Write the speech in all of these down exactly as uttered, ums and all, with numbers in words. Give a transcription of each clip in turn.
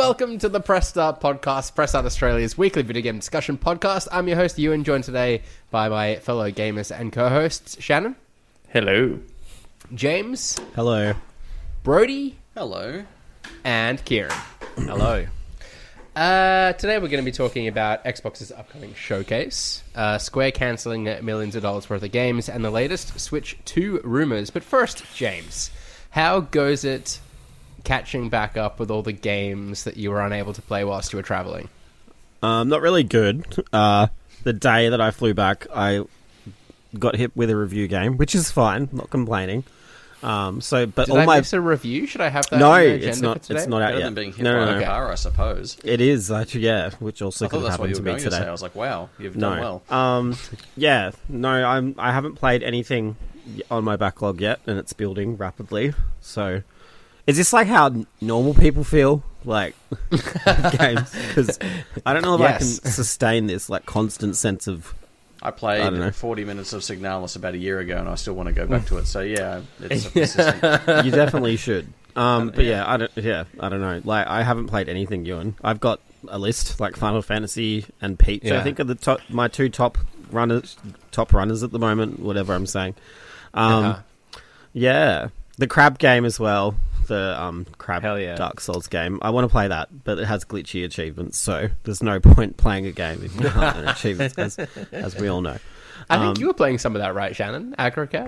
welcome to the Press Start podcast, Press Start Australia's weekly video game discussion podcast. I'm your host, Ewan, joined today by my fellow gamers and co-hosts, Shannon. Hello. James. Hello. Brody. Hello. And Kieran. Hello. Uh, today we're going to be talking about Xbox's upcoming showcase, uh, Square cancelling millions of dollars worth of games, and the latest Switch two rumours. But first, James, how goes it catching back up with all the games that you were unable to play whilst you were travelling? Um, not really good. Uh, the day that I flew back, I got hit with a review game, which is fine, not complaining. Um, so, but Did all I my miss a review? Should I have that? no, on the agenda it's not. for today? It's not out Better yet. than being hit no, by no, a no. car, I suppose. It is actually, yeah, which also I thought could that's happen what you to were me going to today. say. I was like, wow, you've no, done well. um, yeah, no, I'm. I haven't played anything on my backlog yet, and it's building rapidly. So, is this like how normal people feel like games? Because I don't know if Yes. I can sustain this like constant sense of. I I don't know. played forty minutes of Signalis about a year ago, and I still want to go back to it. So yeah, it's a persistent. You definitely should. Um, but yeah. yeah, I don't. Yeah, I don't know. Like, I haven't played anything, Ewan. I've got a list like Final Fantasy and Peach. Yeah. I think are the top, my two top runners, top runners at the moment. Whatever I'm saying. Um, Uh-huh. Yeah, the Crab game as well. The um, Crab Hell yeah. Dark Souls game. I want to play that, but it has glitchy achievements, so there's no point playing a game if you can't earn achievements, as, as we all know. I think Um, you were playing some of that, right, Shannon? AgroCab?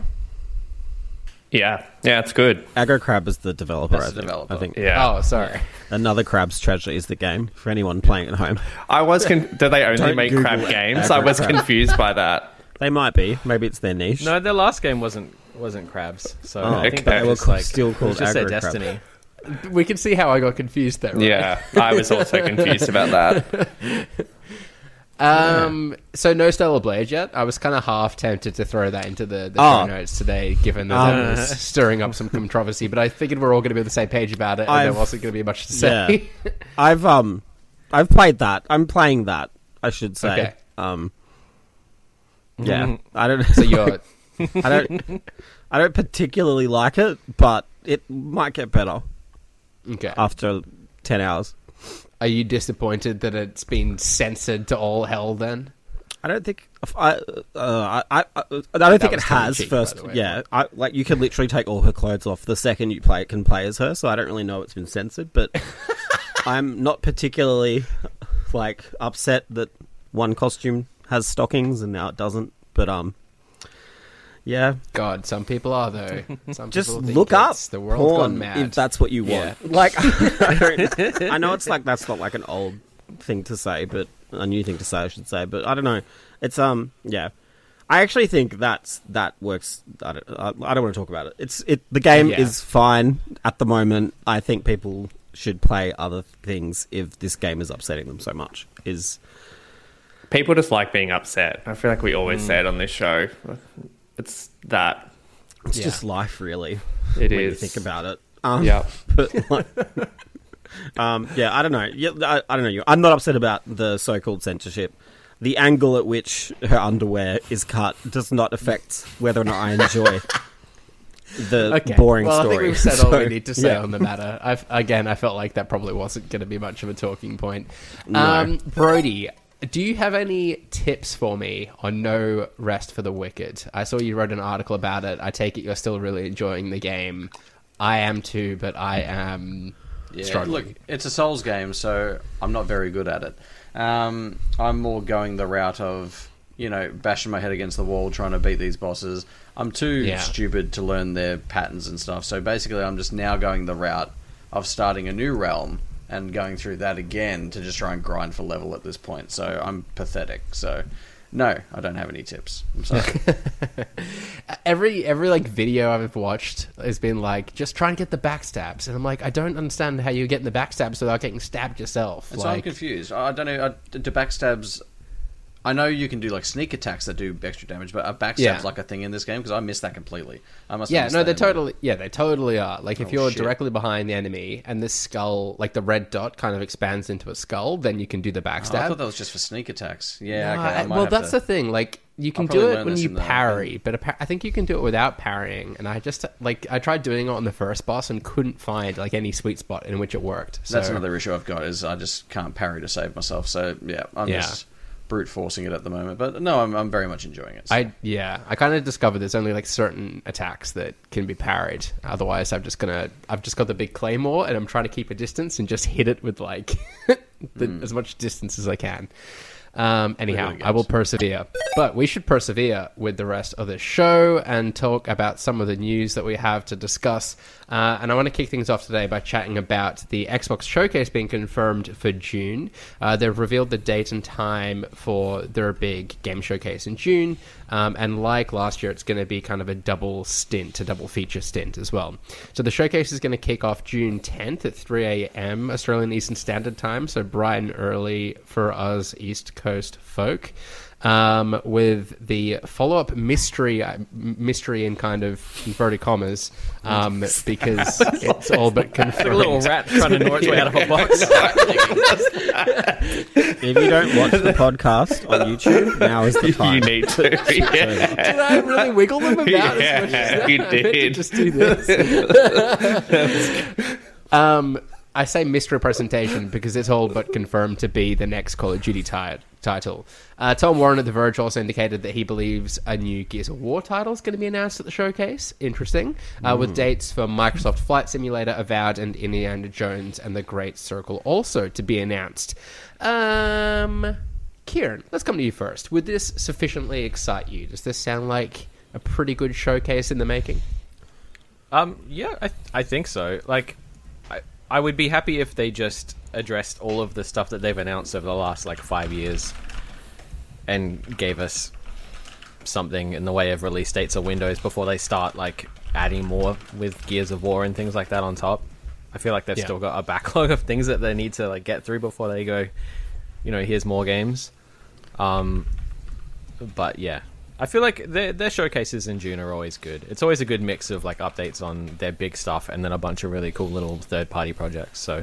Yeah, yeah, it's good. Aggro Crab is the developer. That's I the think. developer. I think. Yeah. Oh, sorry. Another Crab's Treasure is the game for anyone playing at home. I was. Con- do they only Don't make Google crab it. games? I was Crab. confused by that. They might be. Maybe it's their niche. No, their last game wasn't wasn't crabs. So Oh, I think okay. that They was were like still it called was just their Aggro Crab. destiny. We can see how I got confused there, right? Yeah, I was also confused about that. Um, so no Stellar Blade yet. I was kind of half tempted to throw that into the, the Oh. show notes today, given that Um, that was stirring up some controversy. But I figured we're all going to be on the same page about it, and I've- there wasn't going to be much to say. I've um, I've played that. I'm playing that. I should say. Okay. Um. Yeah, Mhm. I don't. So you're I don't. I don't particularly like it, but it might get better okay. after ten hours. Are you disappointed that it's been censored to all hell? Then I don't think I. Uh, I, I. I don't think it was tongue in has. cheek, by first, the way. yeah. I, like you can literally take all her clothes off the second you play. It can play as her, so I don't really know it's been censored. But I'm not particularly like upset that one costume has stockings and now it doesn't. But um, yeah. God, some people are though. Some Just people think look up it's the world porn gone mad. if that's what you want. Yeah. Like, I, don't, I know it's like that's not like an old thing to say, but a new thing to say, I should say. But I don't know. It's um, yeah. I actually think that's that works. I don't, I, I don't want to talk about it. It's it. The game Yeah. is fine at the moment. I think people should play other things if this game is upsetting them so much. Is People just like being upset. I feel like we always say it on this show. It's that. it's Yeah. just life, really. It when is. you think about it. Um, Yeah. but like, um, yeah, I don't know. Yeah, I, I don't know. I'm not upset about the so-called censorship. The angle at which her underwear is cut does not affect whether or not I enjoy the Okay. boring well, story. I think we've said all So, we need to say yeah. on the matter. I've, again, I felt like that probably wasn't going to be much of a talking point. No. Um, Brody, do you have any tips for me on No Rest for the Wicked? I saw you wrote an article about it. I take it you're still really enjoying the game. I am too, but I am Yeah, struggling. look, it's a Souls game, so I'm not very good at it. Um, I'm more going the route of, you know, bashing my head against the wall trying to beat these bosses. I'm too Yeah. stupid to learn their patterns and stuff, so basically I'm just now going the route of starting a new realm and going through that again to just try and grind for level at this point. So I'm pathetic, so... No, I don't have any tips. I'm sorry. every every like video I've watched has been like just try and get the backstabs, and I'm like, I don't understand how you're getting the backstabs without getting stabbed yourself. And so I'm Like, confused. I don't know. I, do backstabs... I know you can do like sneak attacks that do extra damage, but are backstabs Yeah. like a thing in this game? Because I missed that completely. I must. have yeah, missed no, that they in there. totally, yeah, they totally are. Like if Oh, you're shit. directly behind the enemy and this skull, like the red dot, kind of expands into a skull, then you can do the Oh, I backstab. thought that was just for sneak attacks. Yeah. No, okay. I I- might well, have that's to... the thing. Like, You can I'll probably do it learn when this you in the- parry, but appa- I think you can do it without parrying. And I just like I tried doing it on the first boss and couldn't find like any sweet spot in which it worked. So, That's another issue I've got is I just can't parry to save myself. So yeah, I'm Yeah. just brute forcing it at the moment. But no, I'm I'm very much enjoying it. So. I yeah, I kind of discovered there's only like certain attacks that can be parried. Otherwise, I'm just gonna I've just got the big claymore and I'm trying to keep a distance and just hit it with like the, Hmm. as much distance as I can. Um, anyhow, Really I will good. persevere. But we should persevere with the rest of the show and talk about some of the news that we have to discuss. Uh, and I want to kick things off today by chatting about the Xbox Showcase being confirmed for June. Uh, they've revealed the date and time for their big game showcase in June. Um, and like last year, it's going to be kind of a double stint, a double feature stint as well. So the showcase is going to kick off June tenth at three a.m. Australian Eastern Standard Time, so bright and early for us East Coast folk, um, with the follow-up mystery, uh, mystery in kind of inverted commas, um, because it's all but confirmed. Like a little rat trying to gnaw its way out of a box. If you don't watch the podcast on YouTube, now is the time. You need to. Yeah. Did I really wiggle them about Yeah, as much as that? you I meant to did. just do this. um, I say mystery presentation because it's all but confirmed to be the next Call of Duty ti- title. Uh, Tom Warren at The Verge also indicated that he believes a new Gears of War title is going to be announced at the showcase. Interesting. Uh, With dates for Microsoft Flight Simulator, Avowed, and Indiana Jones and the Great Circle also to be announced. Um, Kieran, let's come to you first. Would this sufficiently excite you? Does this sound like a pretty good showcase in the making? Um, yeah, I I think so. Like, I I would be happy if they just addressed all of the stuff that they've announced over the last like five years, and gave us something in the way of release dates or windows before they start like adding more with Gears of War and things like that on top. I feel like they've Yeah. still got a backlog of things that they need to like get through before they go, you know, here's more games. Um, but yeah, I feel like their their showcases in June are always good. It's always a good mix of like updates on their big stuff and then a bunch of really cool little third party projects. So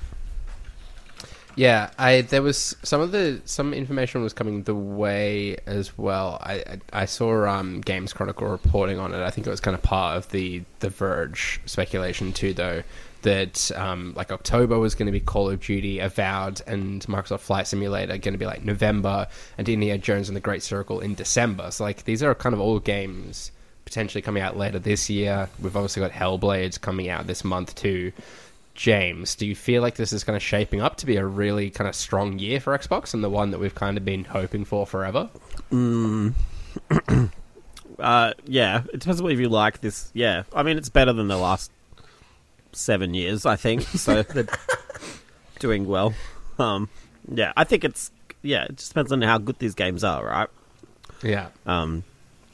Yeah, I there was some of the some information was coming the way as well. I I, I saw um, Games Chronicle reporting on it. I think it was kind of part of the the Verge speculation too, though. That um, like October was going to be Call of Duty, Avowed, and Microsoft Flight Simulator going to be like November, and Indiana Jones and the Great Circle in December. So like these are kind of all games potentially coming out later this year. We've obviously got Hellblade coming out this month too. James, do you feel like this is kind of shaping up to be a really kind of strong year for Xbox and the one that we've kind of been hoping for forever? Mm. uh, yeah, it depends what if you like this. Yeah, I mean, it's better than the last seven years, I think. So they're doing well. Um, yeah, I think it's yeah. It just depends on how good these games are, right? Yeah. Um,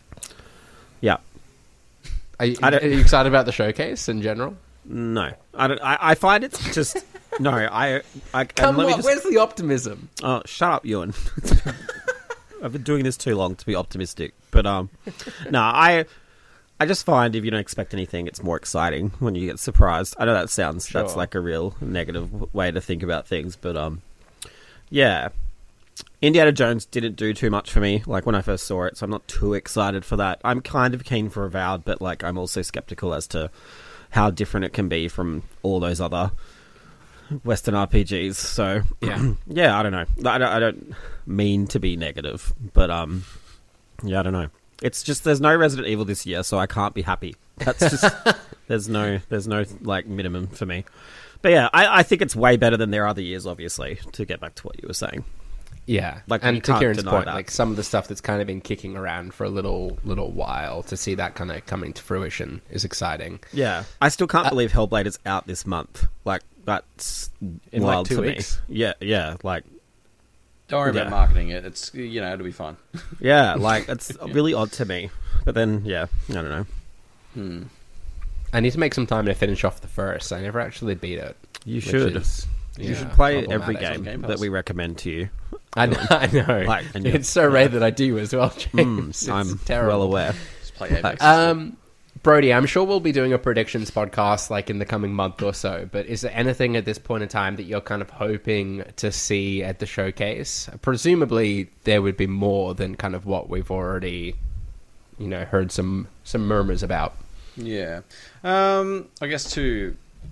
yeah. Are you, I don't- are you excited about the showcase in general? No, I don't. I, I find it's just no. I I Come and let me on, just- where's the optimism? Oh, shut up, Ewan. I've been doing this too long to be optimistic. But um, no, I I just find if you don't expect anything, it's more exciting when you get surprised. I know that sounds that's Sure. like a real negative w- way to think about things, but um, yeah. Indiana Jones didn't do too much for me, like when I first saw it, so I'm not too excited for that. I'm kind of keen for Avowed, but like I'm also skeptical as to how different it can be from all those other Western R P Gs. So Yeah. yeah, I don't know. I don't, I don't mean to be negative, but um, yeah, I don't know. It's just there's no Resident Evil this year, so I can't be happy. That's just there's no there's no like minimum for me. But yeah, I, I think it's way better than their other years. Obviously, to get back to what you were saying. Yeah, Like, and you to can't Kieran's deny point, that. like some of the stuff that's kind of been kicking around for a little little while, to see that kind of coming to fruition is exciting. Yeah, I still can't Uh, believe Hellblade is out this month. Like that's In, like, wild two to weeks? me. Yeah, yeah, like Don't worry Yeah. about marketing it. It's you know it'll be fine. yeah, like it's really odd to me. But then, yeah, I don't know. Hmm. I need to make some time to finish off the first. I never actually beat it. You which should. is, You yeah, should play every problematic. game, Game that Pass. we recommend to you. I know. I know. Like, and you're- it's so rare that I do as well, James. Mm, It's I'm terrible. well aware. Just play Apex. Um, Brody, I'm sure we'll be doing a predictions podcast like in the coming month or so, but is there anything at this point in time that you're kind of hoping to see at the showcase? Presumably there would be more than kind of what we've already, you know, heard some, some murmurs about. Yeah. Um, I guess to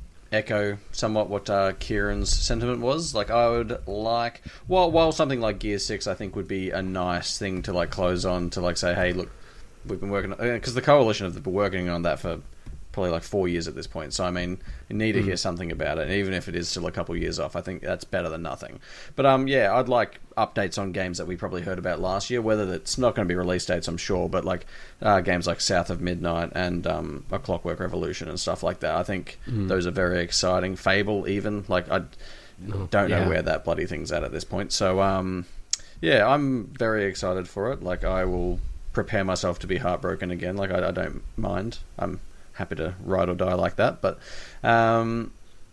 echo somewhat what uh, Kieran's sentiment was, like I would like, while, while something like Gear six I think would be a nice thing to like close on, to like say, hey, look, we've been working, because the coalition have been working on that for probably like four years at this point. So I mean, you need to hear something about it, and even if it is still a couple of years off. I think that's better than nothing. But um, yeah, I'd like updates on games that we probably heard about last year. Whether it's not going to be release dates, I'm sure, but like uh, games like South of Midnight and um, A Clockwork Revolution and stuff like that. I think mm. those are very exciting. Fable, even like I don't know yeah. where that bloody thing's at at this point. So um, yeah, I'm very excited for it. Like I will prepare myself to be heartbroken again. Like I, I don't mind. I'm happy to ride or die like that. But um,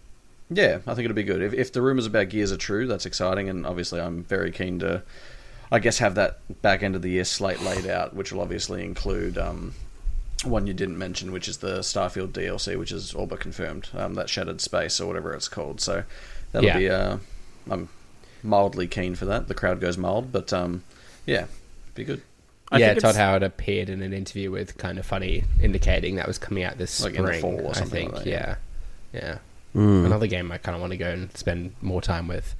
yeah, I think it'll be good. If, if the rumours about Gears are true, that's exciting, and obviously I'm very keen to, I guess, have that back end of the year slate laid out, which will obviously include um, one you didn't mention, which is the Starfield D L C, which is all but confirmed. Um, that Shattered Space or whatever it's called. So that'll yeah. be. Uh, I'm mildly keen for that. The crowd goes mild, but um, yeah, be good. I yeah, think Todd it's- Howard appeared in an interview with Kind of Funny, indicating that was coming out this Like spring. in the fall or I something think, like that, yeah, yeah. yeah. Mm. Another game I kind of want to go and spend more time with.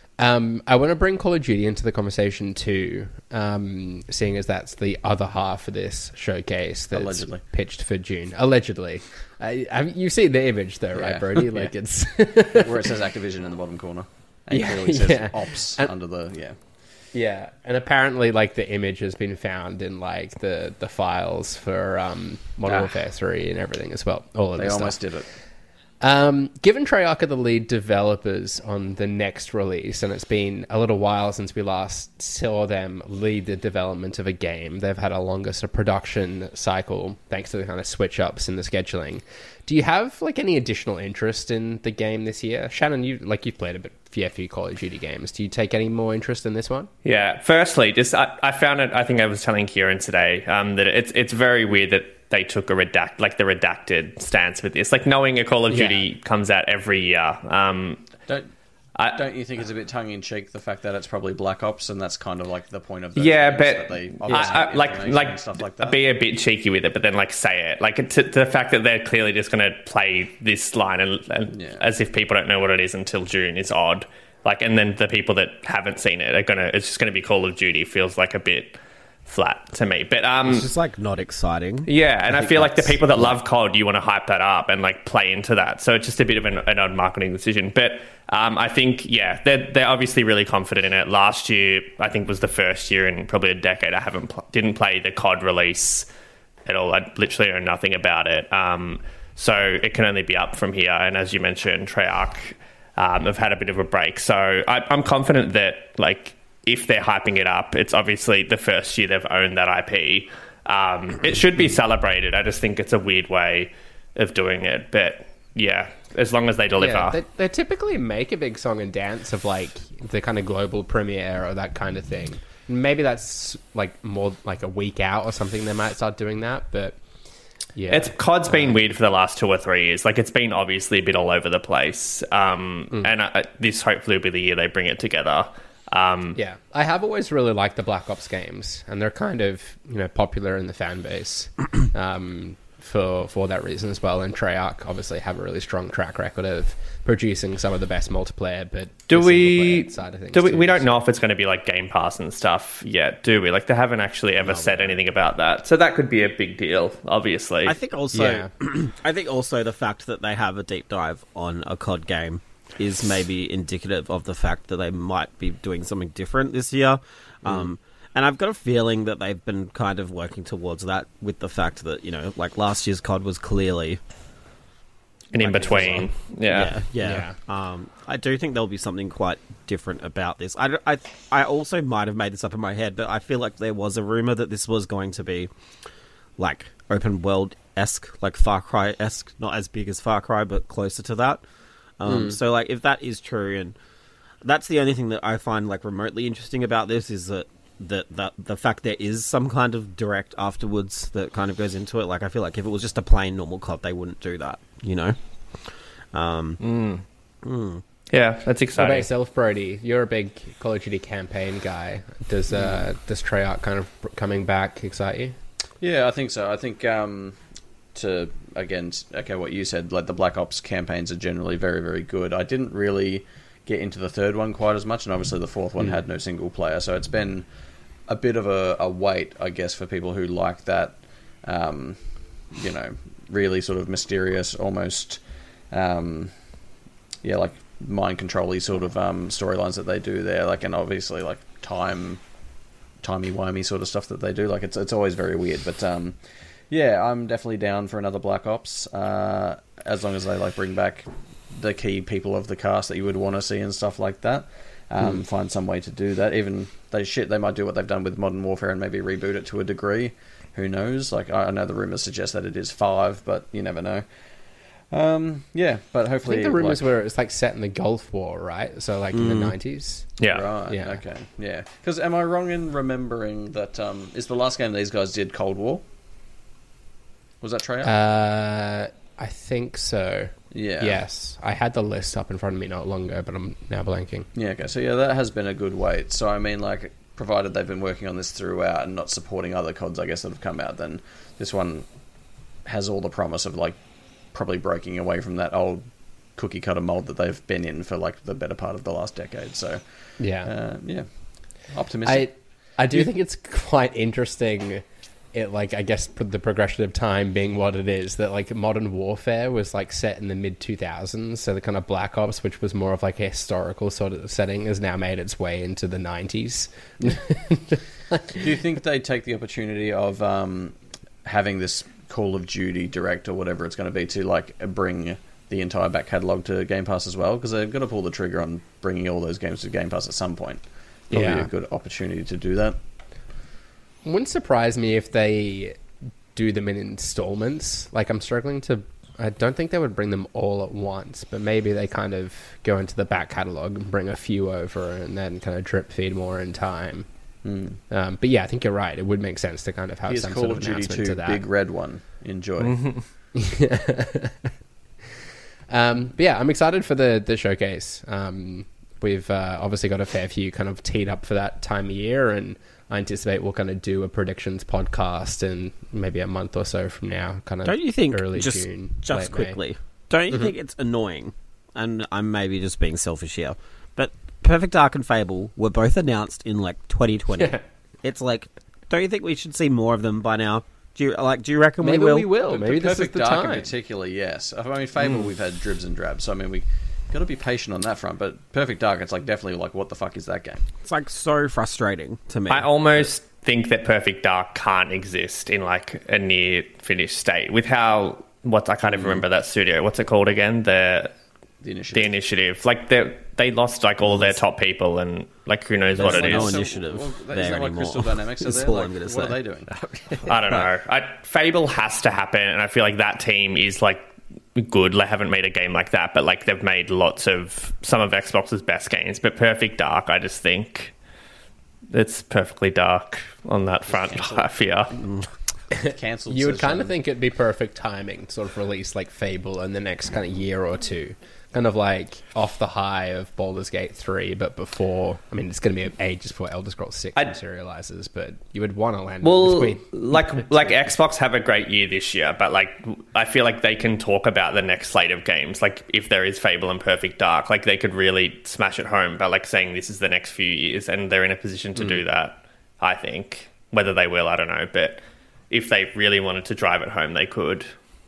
Um, I want to bring Call of Duty into the conversation too, um, seeing as that's the other half of this showcase that's Allegedly. pitched for June. Allegedly, uh, have you seen the image though, right, Yeah. Brody? Like it's Where it says Activision in the bottom corner. And Yeah, it clearly says yeah. Ops And- under the... Yeah. Yeah, and apparently, like, the image has been found in, like, the, the files for um, Modern Ah. Warfare three and everything as well. All of They this almost stuff. did it. Um, given Treyarch are the lead developers on the next release, and it's been a little while since we last saw them lead the development of a game, they've had a longer sort of production cycle thanks to the kind of switch-ups in the scheduling. Do you have, like, any additional interest in the game this year? Shannon, you like you've played a bit fair few Call of Duty games. Do you take any more interest in this one? Yeah. Firstly, just I, I found it. I think I was telling Kieran today um, that it's it's very weird that they took a redact like the redacted stance with this. Like knowing a Call of Yeah. Duty comes out every year. Um, Don't I, don't you think it's a bit tongue-in-cheek, the fact that it's probably Black Ops, and that's kind of like the point of those yeah, games, but that they I, obviously I, have like information like, and stuff like that. be a bit cheeky with it, but then like say it. Like to, to the fact that they're clearly just going to play this line and, and Yeah. as if people don't know what it is until June is odd. Like, and then the people that haven't seen it are gonna. It's just going to be Call of Duty. Feels like a bit flat to me, but um. It's just like not exciting. Yeah, and I, think feel like the that's- people that love C O D, you want to hype that up and like play into that. So it's just a bit of an, an odd marketing decision. But um, I think, yeah, they're they're obviously really confident in it. Last year, I think was the first year in probably a decade I haven't pl- didn't play the C O D release at all. I literally know nothing about it. Um, so it can only be up from here. And as you mentioned, Treyarch um, have had a bit of a break. So I, I'm confident that like. If they're hyping it up, it's obviously the first year they've owned that I P. Um, it should be celebrated. I just think it's a weird way of doing it. But yeah, as long as they deliver. Yeah, they, they typically make a big song and dance of like the kind of global premiere or that kind of thing. Maybe that's like more like a week out or something. They might start doing that, but yeah, It's C O D's been weird for the last two or three years. Like it's been obviously a bit all over the place. Um, Mm. And uh, this hopefully will be the year they bring it together. Um, yeah. I have always really liked the Black Ops games, and they're kind of you know popular in the fan base um, for for that reason as well. And Treyarch obviously have a really strong track record of producing some of the best multiplayer. But Do the we? single-player side of things Do we? too, We don't so- know if it's going to be like Game Pass and stuff yet, do we? Like they haven't actually ever said anything about that, so that could be a big deal. Obviously, I think also, Yeah. I think also the fact that they have a deep dive on a C O D game is maybe indicative of the fact that they might be doing something different this year. Um, and I've got a feeling that they've been kind of working towards that with the fact that, you know, like last year's C O D was clearly... and in between, yeah. Yeah, yeah. Um, I do think there'll be something quite different about this. I, I, I also might have made this up in my head, but I feel like there was a rumor that this was going to be like open world-esque, like Far Cry-esque, not as big as Far Cry, but closer to that. Um, So, like, if that is true, and that's the only thing that I find like remotely interesting about this is that that, that the fact there is some kind of direct afterwards that kind of goes into it. Like, I feel like if it was just a plain normal C O D, they wouldn't do that, you know? Um, Mm. mm. Yeah, that's What about exciting. yourself, Brody? You're a big Call of Duty campaign guy. Does uh, does Treyarch kind of coming back excite you? Yeah, I think so. I think um, to again echo what you said, like the Black Ops campaigns are generally very, very good. I didn't really get into the third one quite as much, and obviously the fourth one mm. had no single player, so it's been a bit of a, a wait, I guess, for people who like that. Um, you know, really sort of mysterious, almost, um, yeah, like mind control-y sort of um, storylines that they do there, like, and obviously like time timey-wimey sort of stuff that they do. Like, it's it's always very weird, but um, yeah, I'm definitely down for another Black Ops, uh, as long as they like bring back the key people of the cast that you would want to see and stuff like that. Um, mm. Find some way to do that. Even they shit, they might do what they've done with Modern Warfare and maybe reboot it to a degree. Who knows? Like, I know the rumors suggest that it is five, but you never know. Um, yeah, but hopefully... I think the rumours like, were it's like set in the Gulf War, right? So like in the nineties. Yeah. Right, Yeah. okay, yeah. Because am I wrong in remembering that um, is the last game these guys did Cold War? Was that Treyarch? Uh, I think so. Yeah. Yes. I had the list up in front of me not long ago, but I'm now blanking. Yeah, okay. So, yeah, that has been a good wait. So, I mean, like, provided they've been working on this throughout and not supporting other C O Ds, I guess, that have come out, then this one has all the promise of, like, probably breaking away from that old cookie-cutter mold that they've been in for, like, the better part of the last decade. So, Yeah. uh, yeah, optimistic. I I do think it's quite interesting. It like I guess the progression of time being what it is, that like Modern Warfare was like set in the mid two thousands, so the kind of Black Ops, which was more of like a historical sort of setting, has now made its way into the nineties. Do you think they take the opportunity of um, having this Call of Duty Direct or whatever it's going to be to like bring the entire back catalogue to Game Pass as well? Because they've got to pull the trigger on bringing all those games to Game Pass at some point. Probably Yeah. a good opportunity to do that. Wouldn't surprise me if they do them in installments. Like, I'm struggling to... I don't think they would bring them all at once, but maybe they kind of go into the back catalogue and bring a few over and then kind of drip feed more in time. Hmm. Um, but yeah, I think you're right. It would make sense to kind of have Here's some Call sort of of Duty announcement two, to that. big red one. Enjoy. um, but yeah, I'm excited for the, the showcase. Um, we've uh, obviously got a fair few kind of teed up for that time of year, and I anticipate we'll kind of do a predictions podcast in maybe a month or so from now, kind of Don't you think, early just, June, just late May. quickly, don't you Mhm. think it's annoying, and I'm maybe just being selfish here, but Perfect Dark and Fable were both announced in like twenty twenty. Yeah. It's like, don't you think we should see more of them by now? Do you like? Do you reckon Maybe we will? we will. But Maybe this is Perfect the Dark time. in particular, yes. I mean, Fable, we've had dribs and drabs, so I mean, we got to be patient on that front. But Perfect Dark, it's like definitely like, what the fuck is that game? It's like so frustrating to me. I almost think that Perfect Dark can't exist in like a near finished state with how what I can't even remember that studio. What's it called again? The The initiative. the initiative. Like they they lost like all their top people and like who knows what There's it no is. initiative well, there isn't that like anymore. Crystal Dynamics are That's there? all Like, I'm gonna what say. are they doing? I don't know. I, Fable has to happen, and I feel like that team is like good. They haven't made a game like that, but like they've made lots of some of Xbox's best games. But Perfect Dark, I just think it's perfectly dark on that front. I fear. Cancelled. You would says kind of Shannon. think it'd be perfect timing to sort of release like Fable in the next kind of year or two. Kind of like off the high of Baldur's Gate three, but before... I mean, it's going to be ages before Elder Scrolls six I'd- materializes, but you would want to land Well, between... like like Xbox have a great year this year, but like I feel like they can talk about the next slate of games. Like if there is Fable and Perfect Dark, like they could really smash it home by like saying this is the next few years, and they're in a position to do that. I think whether they will, I don't know, but if they really wanted to drive it home, they could.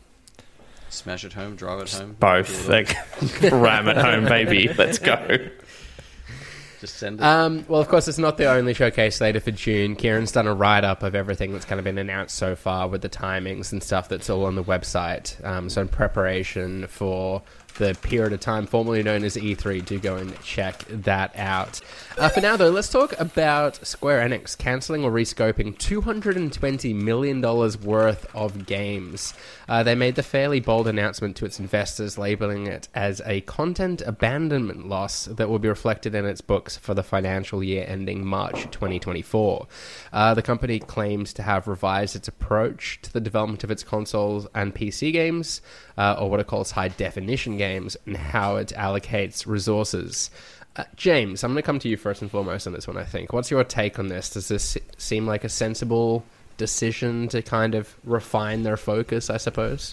Smash it home, drive it home. Both, do it like ram it home, baby. Let's go. all. Just send it. Um, well, of course, it's not the only showcase later for June. Kieran's done a write-up of everything that's kind of been announced so far with the timings and stuff that's all on the website. Um, so in preparation for the period of time formerly known as E three. Do go and check that out. Uh, for now, though, let's talk about Square Enix cancelling or rescoping two hundred twenty million dollars worth of games. Uh, they made the fairly bold announcement to its investors, labelling it as a content abandonment loss that will be reflected in its books for the financial year ending March twenty twenty-four. Uh, the company claims to have revised its approach to the development of its consoles and P C games, uh, or what it calls high-definition games, and how it allocates resources. Uh, James, I'm going to come to you first and foremost on this one, I think. What's your take on this? Does this seem like a sensible decision to kind of refine their focus, I suppose?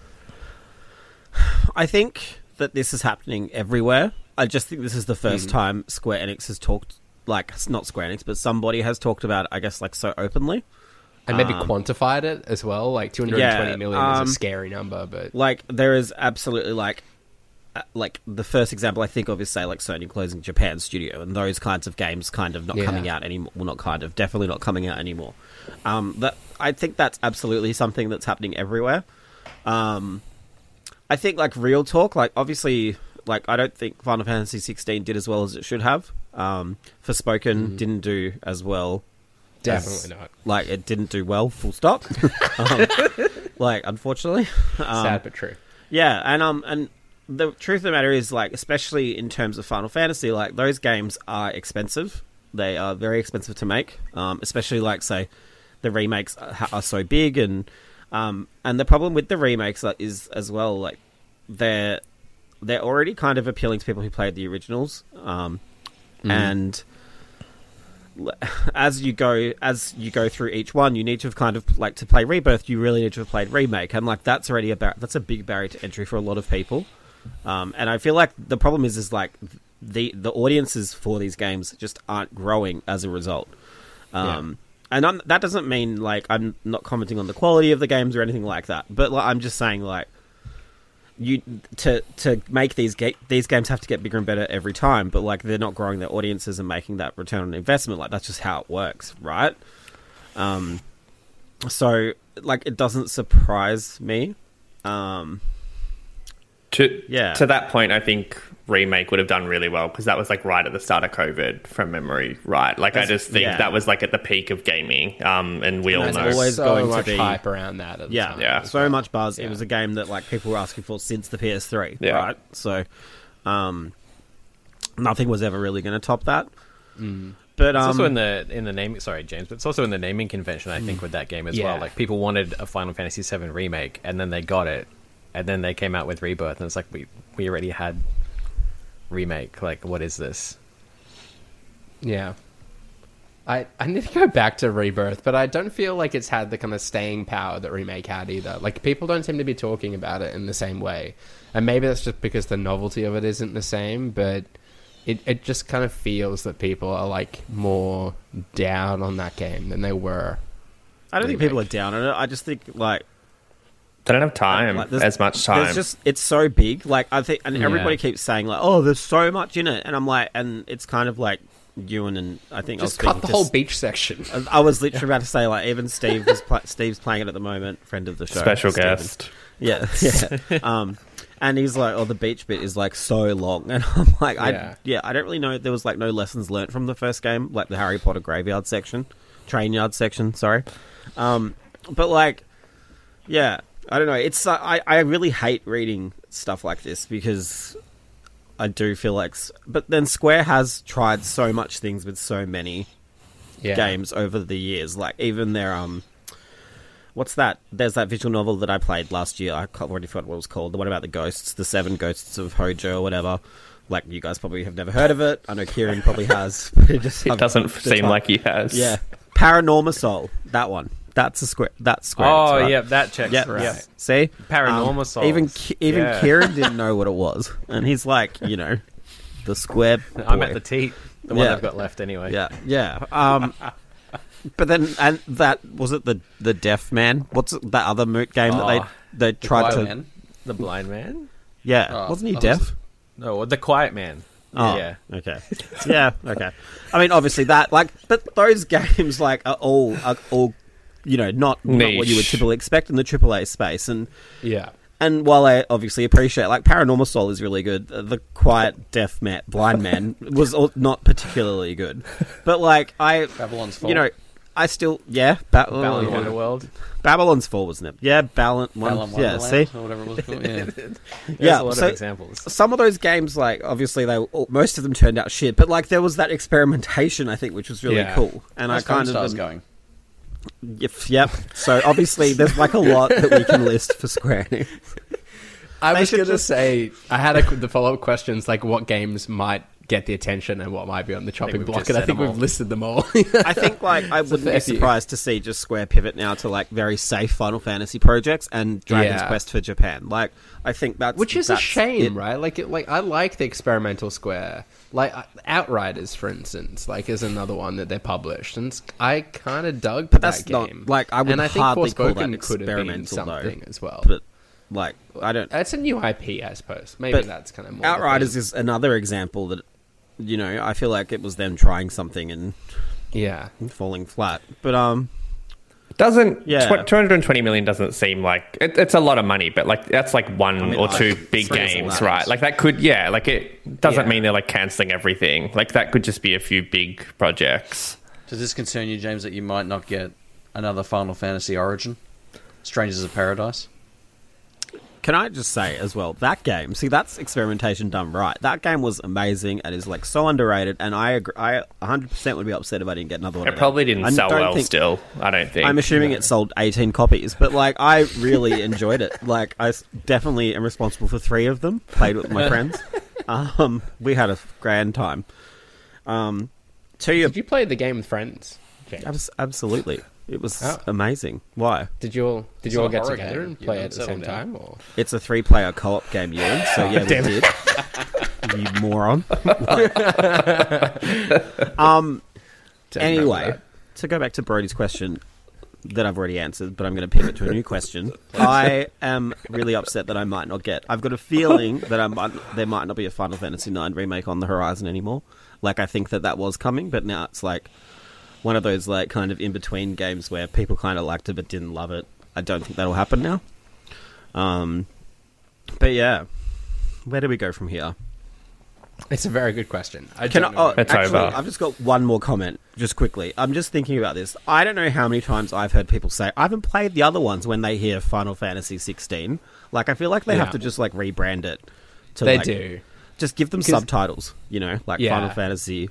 I think that this is happening everywhere. I just think this is the first Mm. time Square Enix has talked, like, not Square Enix, but somebody has talked about it, I guess, like, so openly. And maybe Um, quantified it as well. Like two hundred twenty yeah, million um, is a scary number, but Like, there is absolutely, like, uh, like, the first example I think of is, say, like, Sony closing Japan Studio, and those kinds of games kind of not Yeah. coming out anymore. Well, not kind of, definitely not coming out anymore. Um, that I think that's absolutely something that's happening everywhere. Um, I think, like, real talk, like, obviously, like, I don't think Final Fantasy sixteen did as well as it should have. Um, Forspoken didn't do as well. definitely as- not. Like, it didn't do well, full stop. um, like, unfortunately. Um, Sad but true. yeah, and um, and the truth of the matter is, like, especially in terms of Final Fantasy, like, those games are expensive. They are very expensive to make, um, especially, like, say, the remakes are, are so big, and um, and the problem with the remakes is as well, like, they're they're already kind of appealing to people who played the originals, um, and l- as you go as you go through each one, you need to have kind of, like, to play Rebirth, you really need to have played Remake, and, like, that's already about that's a big barrier to entry for a lot of people. Um, and I feel like the problem is, is like the the audiences for these games just aren't growing as a result. Um, And I'm, that doesn't mean, like, I'm not commenting on the quality of the games or anything like that. But, like, I'm just saying, like, you to to make these ga- these games have to get bigger and better every time. But, like, they're not growing their audiences and making that return on investment. Like, that's just how it works, right? Um, so, like, it doesn't surprise me. Um, To Yeah. to that point, I think Remake would have done really well because that was like right at the start of COVID, from memory, right? Like I just think yeah. that was like at the peak of gaming, um, and we all That's know. always so going to much be- hype around that. At the Yeah, time Yeah. as so well. much buzz. Yeah. It was a game that, like, people were asking for since the P S three, Yeah. right? So, um, nothing was ever really going to top that. Mm. But It's um, also in the in the naming. Sorry, James, but it's also in the naming convention. I think with that game as Yeah. well. Like people wanted a Final Fantasy seven remake, and then they got it, and then they came out with Rebirth, and it's like we we already had remake. Like, what is this? Yeah. I, I need to go back to Rebirth, but I don't feel like it's had the kind of staying power that Remake had either. Like, people don't seem to be talking about it in the same way. And maybe that's just because the novelty of it isn't the same, but it, it just kind of feels that people are, like, more down on that game than they were. I don't think Remake. people are down on it. I just think, like, They don't have time, like, there's- as much time. There's just it's so big. Like, I think, and Yeah. everybody keeps saying, like, "Oh, there's so much in it," and I'm like, and it's kind of like Ewan and I think Just I was cut the speaking whole to, beach section. I was literally about to say, like, even Steve was pl- Steve's playing it at the moment, friend of the show, Special Steven. guest. Yeah, yeah. um, and he's like, "Oh, the beach bit is like so long," and I'm like, "I Yeah. yeah, I don't really know." There was like no lessons learnt from the first game, like the Harry Potter graveyard section, train yard section. Sorry, um, but like, yeah, I don't know. It's uh, I I really hate reading stuff like this because I do feel like, s- but then Square has tried so much things with so many Yeah. games over the years. Like even their um, what's that? There's that visual novel that I played last year. I can't- already forgot what it was called. The one about the ghosts, the Seven Ghosts of Hojo or whatever. Like you guys probably have never heard of it. I know Kieran probably has. But it just It doesn't seem like he has. yeah. Paranormal Soul. That one. That's a square. That's Square. Oh, right? yeah, that checks. Yeah, right. yeah. See, Paranormal Um, Souls. Even Ki- even Yeah. Kieran didn't know what it was, and he's like, you know, the Square. I'm boy. at the teat. The one Yeah. I've got left anyway. Yeah, yeah. Um, but then, and that was it. The the Deaf Man. What's it- that other moot game that Oh, they they tried to? Quiet Man. The blind man? Yeah, Oh, wasn't he I thought deaf? it was- No, the quiet man. Oh, Yeah. okay. Yeah, okay. I mean, obviously that, like, but those games, like, are all, are all, you know, not, not what you would Niche. typically expect in the triple A space, and Yeah. And while I obviously appreciate, like, Paranormal Soul is really good, the Quiet Deaf Man, Blind Man was al- not particularly good. But, like, I... Babylon's Fall. You know, I still... Yeah, ba- Balan oh, Wonderworld. Babylon's Fall, wasn't it? Yeah, Balan... One, Balan yeah, Wonderland, see? or whatever it was called. Yeah. There's Yeah, a lot so- of examples. Some of those games, like, obviously, they most of them turned out shit, but, like, there was that experimentation, I think, which was really Yeah. cool. And How's I kind Phone of... Stars um, going? Yep, yep. So, obviously, there's, like, a lot that we can list for Square Enix. I They was should going to just- say, I had a, the follow-up questions, like what games might get the attention and what might be on the chopping we've block, just and I said think them we've all. listed them all. I think, like, I wouldn't fair be few. surprised to see just Square pivot now to, like, very safe Final Fantasy projects and Dragon's Yeah. Quest for Japan. Like, I think that's... Which is a that's shame, it. right? Like, it, like I like the experimental Square, like uh, Outriders, for instance, like is another one that they published, and s- I kind of dug But that that's not- game. like, I would and I think hardly call Forspoken that could have been experimental, though. something as well. But, like, I don't... It's a new I P, I suppose. Maybe But that's kind of more. Outriders the is another example that, you know, I feel like it was them trying something and thing. yeah. falling flat. But, um... Doesn't Yeah. tw- two hundred twenty million doesn't seem like it, it's a lot of money, but like that's like one mean, or like, two big three or four games, games. right? Like that could, yeah, like it doesn't Yeah. mean they're like canceling everything. Like that could just be a few big projects. Does this concern you, James, that you might not get another Final Fantasy Origin? Strangers of Paradise? Can I just say as well, that game, see, that's experimentation done right. That game was amazing and is, like, so underrated, and I agree, I one hundred percent would be upset if I didn't get another one. It of probably them. didn't I sell don't well think- still. I don't think. I'm assuming it sold eighteen copies, but, like, I really enjoyed it. Like, I s- definitely am responsible for three of them, played with my friends. Um, we had a grand time. Um, to your... Did you play the game with friends, James? Abs- absolutely. It was Oh. amazing. Why? Did you all did It's you all not a get horror together game. and You play haven't at the same settled down. time? Or It's a three-player co-op game, Ewan, so yeah, we damn did. You moron. um. Don't remember Anyway, that. to go back to Brody's question that I've already answered, but I'm going to pivot to a new question. I am really upset that I might not get. I've got a feeling that I might, there might not be a Final Fantasy nine remake on the horizon anymore. Like, I think that that was coming, but now it's like one of those, like, kind of in-between games where people kind of liked it but didn't love it. I don't think that'll happen now. Um, but yeah, where do we go from here? It's a very good question. I Can I, don't know. oh, It's actually, over. I've just got one more comment, just quickly. I'm just thinking about this. I don't know how many times I've heard people say, I haven't played the other ones when they hear Final Fantasy sixteen. Like, I feel like they have Yeah. to just, like, rebrand it. To, They like, do. Just give them 'Cause- subtitles, you know, like Yeah. Final Fantasy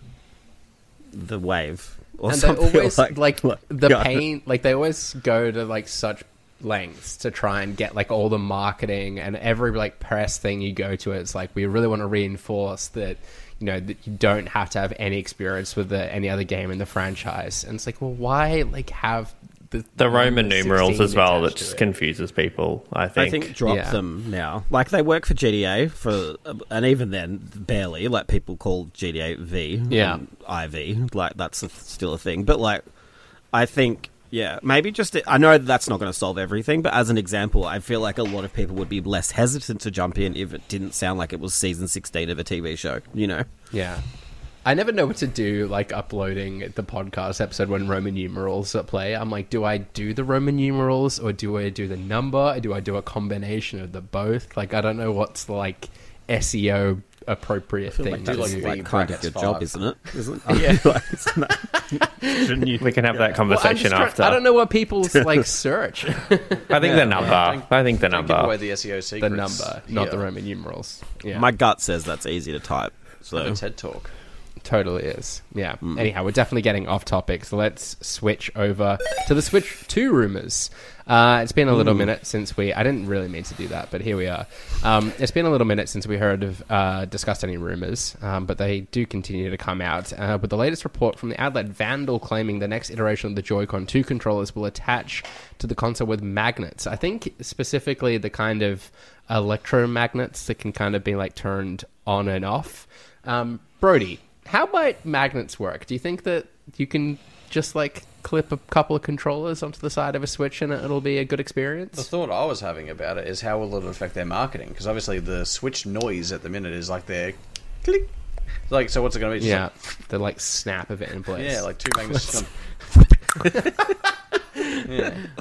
The Wave. Or And they something always like, like the God. pain, like they always go to like such lengths to try and get like all the marketing and every like press thing you go to. It's like we really want to reinforce that, you know, that you don't have to have any experience with the, any other game in the franchise. And it's like, well, why like have the the Roman number numerals sixteen as well attached that to just it? confuses people. I think. I think drop Yeah. them now. Like, they work for G T A, for, and even then, barely. Like, people call G T A V Yeah. and I V. Like, that's a, still a thing. But, like, I think, yeah, maybe just... I know that's not going to solve everything, but as an example, I feel like a lot of people would be less hesitant to jump in if it didn't sound like it was season sixteen of a T V show, you know? Yeah. I never know what to do, like, uploading the podcast episode when Roman numerals play. I'm like, do I do the Roman numerals, or do I do the number? Do I do a combination of the both? Like, I don't know what's, the, like, S E O appropriate thing Like, to that's do. V like kind of brackets your job, five. isn't it? Isn't it? Yeah. Like, isn't that- shouldn't you- we can have that Well, I'm conversation just trying- after. I don't know what people's, like, search. I think the number. I think the Don't give away number. the S E O the secrets. number, not here. the Roman numerals. Yeah. My gut says that's easy to type. So Have a TED Talk. Totally is. Yeah. Anyhow, we're definitely getting off topic, so let's switch over to the Switch two rumors. Uh, it's been a little minute since we... I didn't really mean to do that, but here we are. Um, it's been a little minute since we heard of uh, discussed any rumors, um, but they do continue to come out. Uh, with the latest report from the outlet Vandal claiming the next iteration of the Joy-Con two controllers will attach to the console with magnets. I think specifically the kind of electromagnets that can kind of be like turned on and off. Um, Brody, how might magnets work? Do you think that you can just like clip a couple of controllers onto the side of a Switch and it'll be a good The experience? thought I was having about it is how will it affect their marketing? Because obviously the Switch noise at the minute is like their click. Like, so what's it going to be? Just Yeah, the like snap of it in Like, place. yeah, like two magnets. just gone- yeah.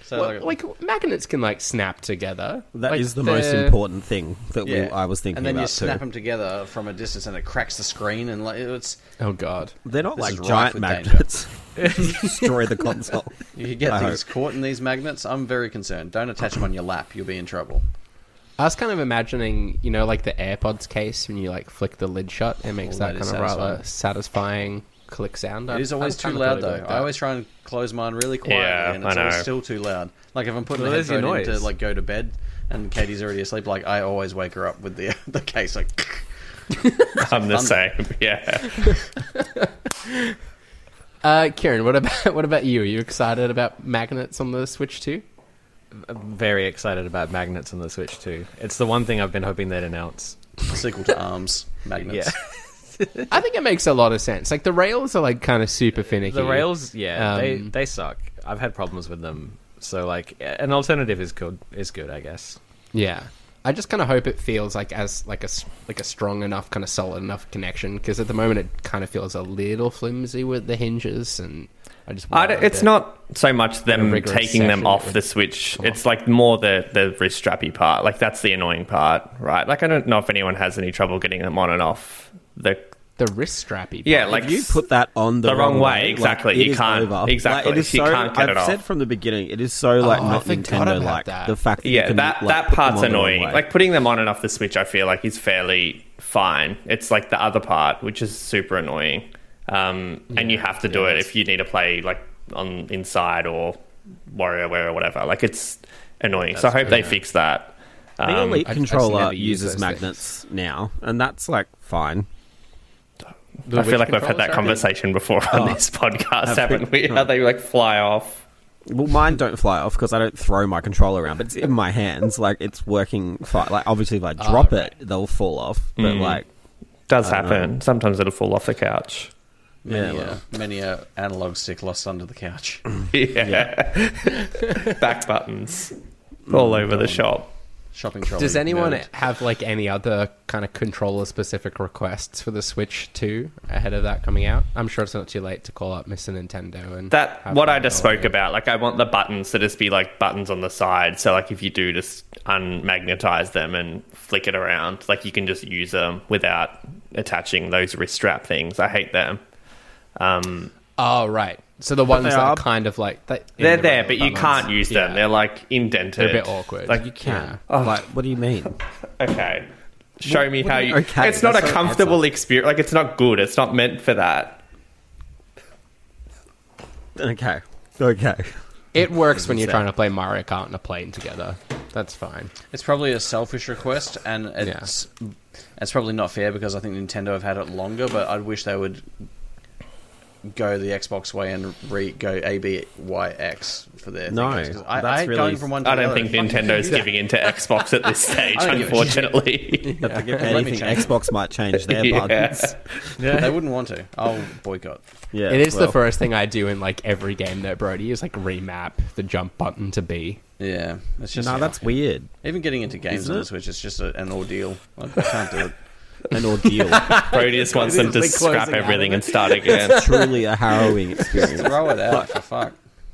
So Well, like, like magnets can like snap together. That like, is the most they're- important thing that we, yeah. I was thinking and then about you snap too. them together from a distance, and it cracks the screen, and like it's Oh god. They're not This like is rife giant with danger. magnets. Destroy the console. you get I things caught in these magnets. I'm very concerned. Don't attach them on your lap; you'll be in trouble. I was kind of imagining, you know, like the AirPods case when you like flick the lid shut, it makes Oh, that, that is kind of rather satisfying click sound. It is always too loud, though. I always try and close mine really quietly, Yeah, and it's I always know. still too loud. Like if I'm putting Well, the there's your headphone in to noise. like go to bed, and Katie's already asleep, like I always wake her up with the the case like. I'm the thunder. same. Yeah. Uh, Kieran, what about what about you? Are you excited about magnets on the Switch too? I'm very excited about magnets on the Switch too. It's the one thing I've been hoping they'd announce. Sequel to ARMS magnets. Yeah. I think it makes a lot of sense. Like the rails are like kind of super finicky. The rails, yeah, they Um, they suck. I've had problems with them. So like an alternative is good is good, I guess. Yeah, I just kind of hope it feels like as like a s- like a strong enough, kind of solid enough connection. Because at the moment it kind of feels a little flimsy with the hinges, and I just I worry don't- it's that- not so much them rigorous taking them session off with- the Switch. Come It's like more the, the wrist strappy part. Like that's the annoying part, right? Like I don't know if anyone has any trouble getting them on and off. The the wrist strappy. yeah, part. like If you put that on the, The wrong way, exactly. Like, it You is can't- over. exactly. Like, it is You so, can't get I've it off. said from the beginning, it is so like Oh, I not forgot Nintendo about like that. the fact that you yeah, can, that like, that put them part's on the wrong annoying. way. Like putting them on and off the Switch, I feel like is fairly fine. It's like the other part, which is super annoying, um, and you have to do yeah, it it's- if you need to play like on inside or WarioWare or whatever. Like it's annoying. so I hope they fix that. the Um, Elite I- I just controller never use uses those magnets now, and that's like fine. The I feel which like we've had controller that strappy? conversation before on Oh. this podcast, Have haven't we? we? How they like fly off. Well, mine don't fly off because I don't throw my controller around, but it's in my hands. Like it's working fine. Like obviously, if I drop right. it, they'll fall off. But Mm. like, Does I don't happen. Sometimes it'll fall off the couch. Many, Yeah, uh, well. many a analog stick lost under the couch. Yeah. Back buttons all over the shop. Shopping trolley. Does anyone nerd. have like any other kind of controller specific requests for the Switch two ahead of that coming out? I'm sure it's not too late to call up Mister Nintendo and That have what them I just go spoke over. about. Like I want the buttons to just be like buttons on the side. So like if you do just unmagnetize them and flick it around, like you can just use them without attaching those wrist strap things. I hate them. Um, Oh right, so the ones they that are are- kind of like they, they're in the there, regular but you buttons. can't use them. Yeah. They're like indented. They're a bit awkward. Like you can. can't. like, what do you mean? Okay. Show me what how do you- you. okay, it's not a that's not an comfortable experience. Like it's not good. It's not meant for that. Okay, okay. It works when you're Sad. trying to play Mario Kart on a plane together. That's fine. It's probably a selfish request, and it's it's probably not fair because I think Nintendo have had it longer. But I wish they would go the Xbox way and re go A B Y X for their. No, thing. 'Cause I, that's I hate really- going from one to I the don't other. think Fucking- Nintendo's giving into Xbox at this stage, I don't give a shit. unfortunately. If Let me anything, change it. Xbox might change their Yeah. buttons. They wouldn't want to. I'll boycott. Yeah, It is well, the first thing I do in like every game though, Brody, is like remap the jump button to B. Yeah, it's just No, that's fucking- weird. Even getting into games Isn't on it? the Switch is just a, an ordeal. I can't do it. An ordeal. Brody just wants them to Like closing scrap out of everything it. and start again. Truly a harrowing experience. Throw it out for fuck.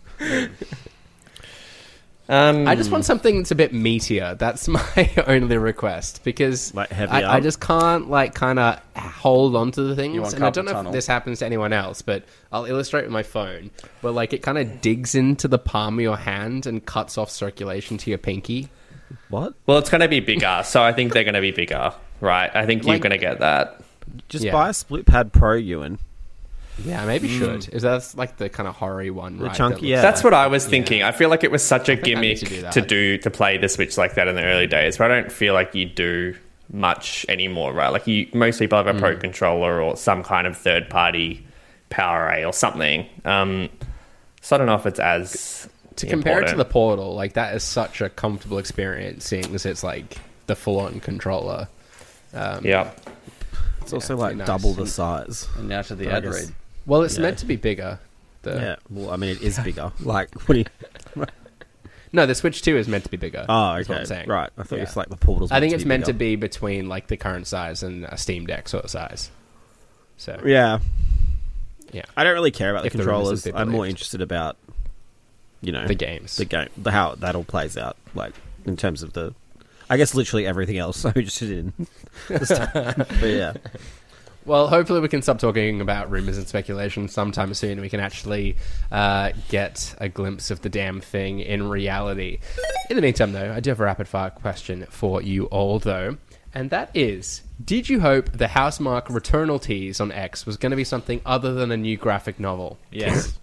Um, I just want something that's a bit meatier. That's my only request because Like heavier? I, I just can't like kind of hold on to the things. You want And I don't carpal know tunnel. if this happens to anyone else, but I'll illustrate with my phone. But like it kind of digs into the palm of your hand and cuts off circulation to your pinky. What? well, it's going to be bigger, so I think they're going to be bigger, right? I think you're Like- going to get that. Just Yeah. buy a split pad Pro, Ewan. Yeah, I maybe should. Is that like the kind of horror one? The right? chunky- that looks yeah. That's what I was thinking. I feel like it was such a think I need gimmick to do that. to do to play the Switch like that in the early days, but I don't feel like you do much anymore, right? Like you, most people have a Mm. Pro controller or some kind of third party power array or something. Um, so I don't know if it's as to compare it to the important. Portal, like that is such a comfortable experience, seeing as it's like the full-on controller. Um, Yeah. It's also it's like really nice. double the size. And now to the I ad guess- read. Well, it's Yeah. meant to be bigger. The, Yeah. Well, I mean, it is bigger. Like, what do you? No, the Switch two is meant to be bigger. Oh, is what okay. I'm saying. Right. I thought Yeah. it's like the portals. I think it's meant to be. be between like the current size and a Steam Deck sort of size. So Yeah. yeah, I don't really care about the If the rumors controllers. have been I'm more believed. interested about you know, The games. the game, the how that all plays out, like in terms of the, I guess literally everything else I'm interested in. This time. But yeah, Well, hopefully we can stop talking about rumours and speculation sometime soon and we can actually uh, get a glimpse of the damn thing in reality. In the meantime, though, I do have a rapid-fire question for you all, though, and that is, did you hope the Housemarque Returnal tease on X was going to be something other than a new graphic novel? Yes.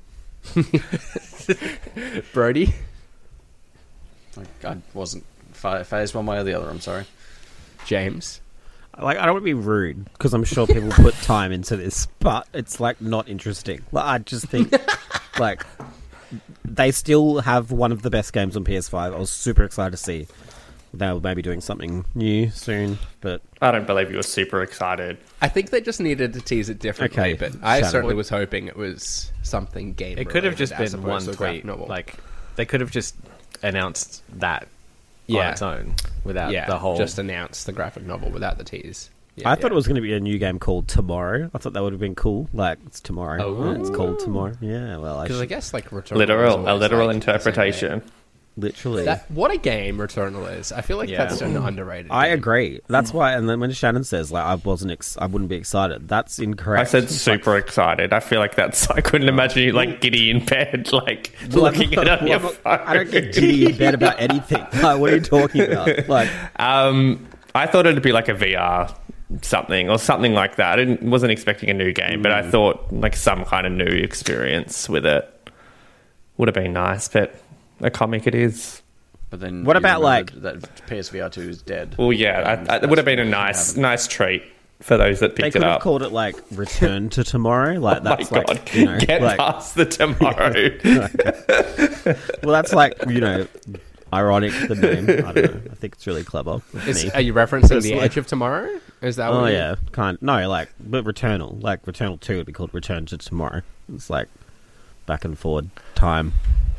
Brody? Like, I wasn't fa- phased one way or the other. I'm sorry. James? like I don't want to be rude because I'm sure people put time into this, but it's like not interesting. Like, I just think like they still have one of the best games on P S five. I was super excited to see they were maybe doing something new soon, but I don't believe you were super excited. I think they just needed to tease it differently, Okay, but I Shannon. certainly was hoping it was something game It could have related just as been opposed one to a graphic tweet. novel. Like they could have just announced that Yeah. on its own without yeah, the whole. just announce the graphic novel without the tease. Yeah, I thought yeah. it was going to be a new game called Tomorrow. I thought that would have been cool. Like it's tomorrow. Oh. and it's called Tomorrow. Yeah, well, I Because I should, guess like Returnal Literal, is a always, literal like, the same interpretation. way. literally. That, what a game Returnal is! I feel like Yeah. that's an underrated. I game. agree. That's why. And then when Shannon says like I wasn't, ex- I wouldn't be excited. That's incorrect. I said It's like, super excited. I feel like that's. I couldn't imagine you like giddy in bed, like well, I'm looking not- at it on well, your I'm not- phone. I don't get giddy in bed about anything. Like, what are you talking about? Like, Um, I thought it'd be like a V R something or something like that. I didn't, wasn't expecting a new game, but I thought like some kind of new experience with it would have been nice. But a comic it is. But then What you about, remembered that P S V R two is dead? Well, yeah, And I, I, it that's would have been a what nice, happened. nice treat for those that they picked could it have up. called it like Return to Tomorrow. Like Oh my that's god! like you know, Get like, past the tomorrow. well, that's like you know, ironic. The name. I don't know. I think it's really clever. Is, Me. are you referencing the Personally. Edge of Tomorrow? Is that? Oh what you- yeah, kind. No, like but Returnal, like Returnal Two would be called Return to Tomorrow. It's like back and forward time.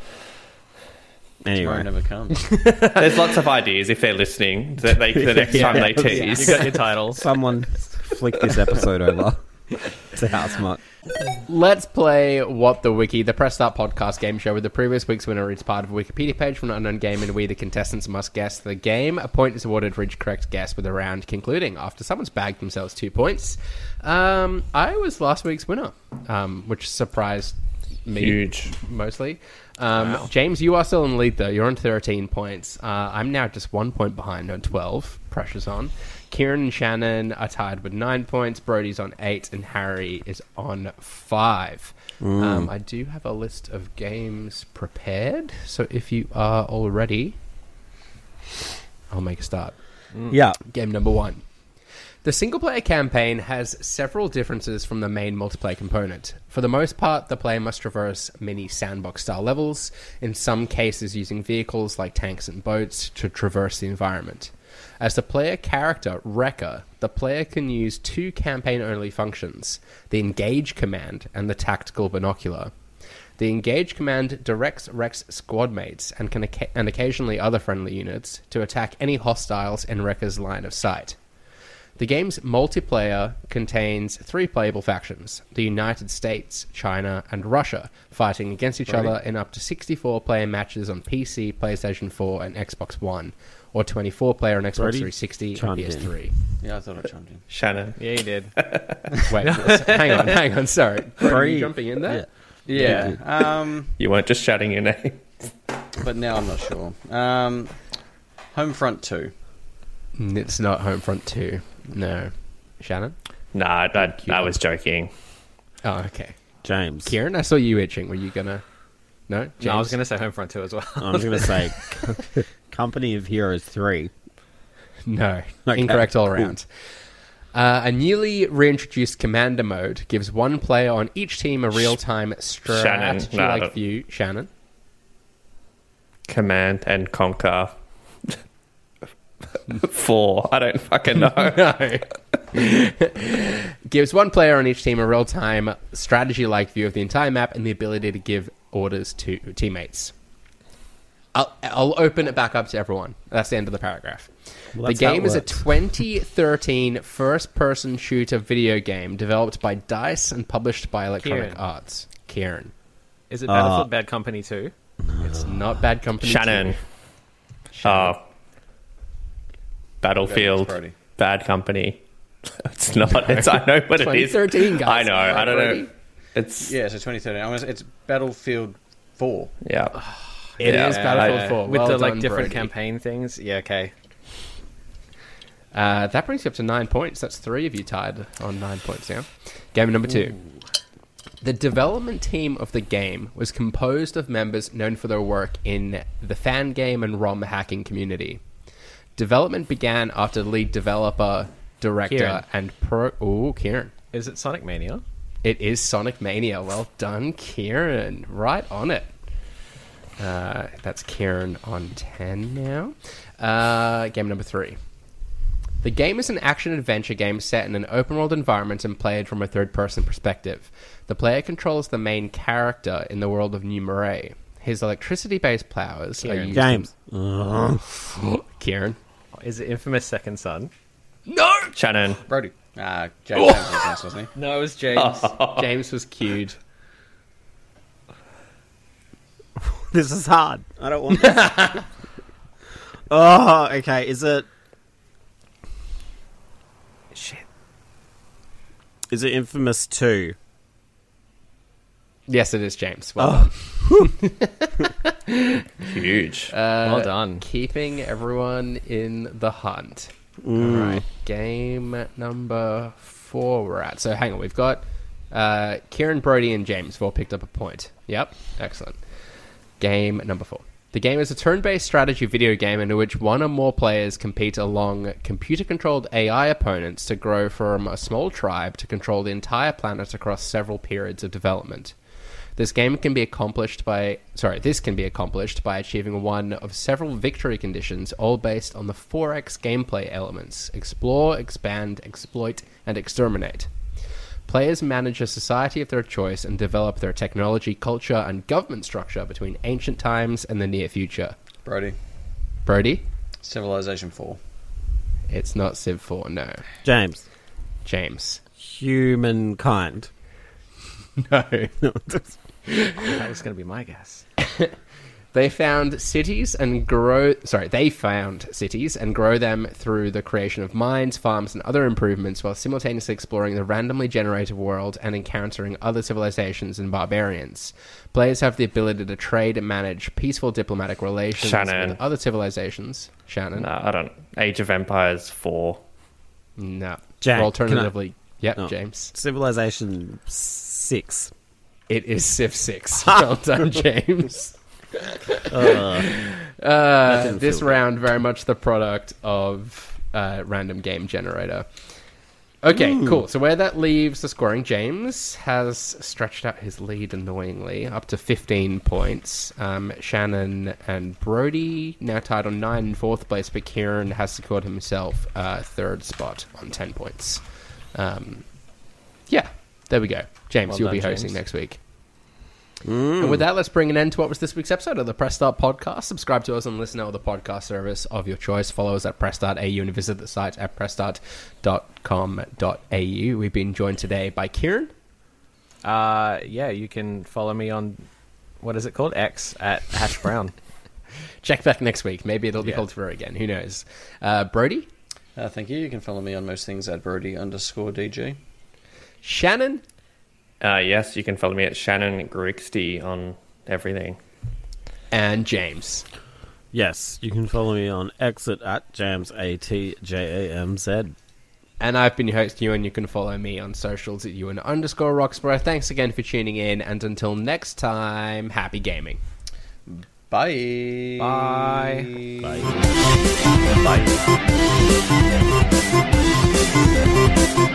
Tomorrow Anyway, never comes. There's lots of ideas if they're listening. That they the next time they Yeah. you tease. got your titles. someone flick this episode over to Housemarque. Let's play What the Wiki, the Press Start podcast game show, with the previous week's winner reads part of a Wikipedia page from an unknown game, and we, the contestants, must guess the game. A point is awarded for each correct guess, with the round concluding after someone's bagged themselves two points. Um, I was last week's winner, um, which surprised me Huge. mostly. Um, James, you are still in the lead, though. You're on thirteen points. Uh, I'm now just one point behind on twelve. Pressure's on. Kieran and Shannon are tied with nine points. Brody's on eight, and Harry is on five. Um, I do have a list of games prepared, so if you are all ready, I'll make a start. Yeah, Game number one. The single-player campaign has several differences from the main multiplayer component. For the most part, the player must traverse many sandbox-style levels, in some cases using vehicles like tanks and boats to traverse the environment. As the player character, Wrecker, the player can use two campaign-only functions, the Engage command and the Tactical Binocular. The Engage command directs Wreck's squad mates and, can oca- and occasionally other friendly units to attack any hostiles in Wrecker's line of sight. The game's multiplayer contains three playable factions, the United States, China, and Russia, fighting against each other in up to sixty-four player matches on P C, PlayStation four, and Xbox One, or twenty-four player on Xbox Brody three sixty and chimed P in. S three. Yeah, I thought I chimed in. Shannon. Yeah, you did. Wait, hang on, hang on, sorry. Brody, Brody- you jumping in there? Yeah. Um, You weren't just shouting your name. but now I'm not sure. Um, Homefront two. Mm, It's not Homefront two. No. Shannon? Nah, I, I, I was joking. Oh, okay. James. Kieran, I saw you itching. Were you gonna... No? No, I was James? going to say Homefront two as well. I'm going to say Company of Heroes three. No, Okay, incorrect all cool. around. Uh, a newly reintroduced commander mode gives one player on each team a real-time Shannon, strategy-like no, I don't- view. Shannon? Command and Conquer. Four. I don't fucking know. No. Gives one player on each team a real-time strategy-like view of the entire map and the ability to give orders to teammates. I'll, I'll open it back up to everyone. That's the end of the paragraph. Well, The that's how it game is a works. twenty thirteen first-person shooter video game developed by DICE and published by Electronic Kieran. Arts. Kieran. Is it Uh, Battlefield Bad Company two? It's not Bad Company Shannon. two. Oh. Battlefield. Brody. Bad Company. It's not. It's, I know what it is. twenty thirteen, guys. I know. I don't Brody. know. It's Yeah, so twenty thirteen. I was, it's Battlefield four. yeah. It Yeah. is Battlefield I- four. With Well the like done, different Brody. campaign things. Yeah, okay. Uh, that brings you up to nine points. That's three of you tied on nine points now. Game number two. The development team of the game was composed of members known for their work in the fan game and ROM hacking community. Development began after the lead developer, director, Kieran. and pro... Ooh, Kieran. Is it Sonic Mania? It is Sonic Mania. Well done, Kieran. Right on it. Uh, that's Kieran on ten now. Uh, game number three. The game is an action-adventure game set in an open-world environment and played from a third-person perspective. The player controls the main character in the world of New Marais. His electricity-based powers are Kieran. used... James. Kieran. Is it Infamous Second Son? No! Shannon. Brody. Ah, James James was next, wasn't he? No, it was James. James was cued. This is hard. I don't want this. Oh, okay. Is it... Shit. Is it Infamous two? Yes, it is James. Well Oh. done. Huge. Uh, Well done. Keeping everyone in the hunt. Mm. All right, game number four we're at. So hang on, we've got uh, Kieran, Brody, and James have all picked up a point. Yep, excellent. Game number four. The game is a turn-based strategy video game in which one or more players compete along computer-controlled A I opponents to grow from a small tribe to control the entire planet across several periods of development. This game can be accomplished by sorry, this can be accomplished by achieving one of several victory conditions, all based on the four X gameplay elements: explore, expand, exploit, and exterminate. Players manage a society of their choice and develop their technology, culture, and government structure between ancient times and the near future. Brody. Brody? Civilization four. It's not Civ four, no. James. James? Humankind. No. That was going to be my guess. They found cities and grow. Sorry, they found cities and grow them through the creation of mines, farms, and other improvements, while simultaneously exploring the randomly generated world and encountering other civilizations and barbarians. Players have the ability to trade and manage peaceful diplomatic relations Shannon. with other civilizations. Shannon, No, I don't. Age of Empires four. no. Jack, Or alternatively, yep, No. James. Civilization six. It is Civ six. Well done, James. Uh, Uh, didn't this feel good. round very much the product of uh, random game generator. Okay, cool. So where that leaves the scoring, James has stretched out his lead annoyingly up to fifteen points. Um, Shannon and Brody now tied on nine in fourth place, but Kieran has secured himself uh, third spot on ten points. Um, yeah, there we go. James, Well you'll done, be hosting James. next week. And with that, let's bring an end to what was this week's episode of the Press Start Podcast. Subscribe to us and listen to the podcast service of your choice. Follow us at press dot a u and visit the site at press start dot com dot a u. We've been joined today by Kieran. Uh, yeah, you can follow me on, what is it called? X at Hash Brown. Check back next week. Maybe it'll be Yeah. called for again. Who knows? Uh, Brody? Uh, thank you. You can follow me on most things at Brody underscore D G. Shannon? Uh, yes, you can follow me at Shannon Grixty on everything. And James. yes, you can follow me on exit at Jams A T J A M Z. And I've been your host, Ewan. You can follow me on socials at Ewan underscore Roxborough. Thanks again for tuning in. And until next time, happy gaming. Bye. Bye. Bye. Bye.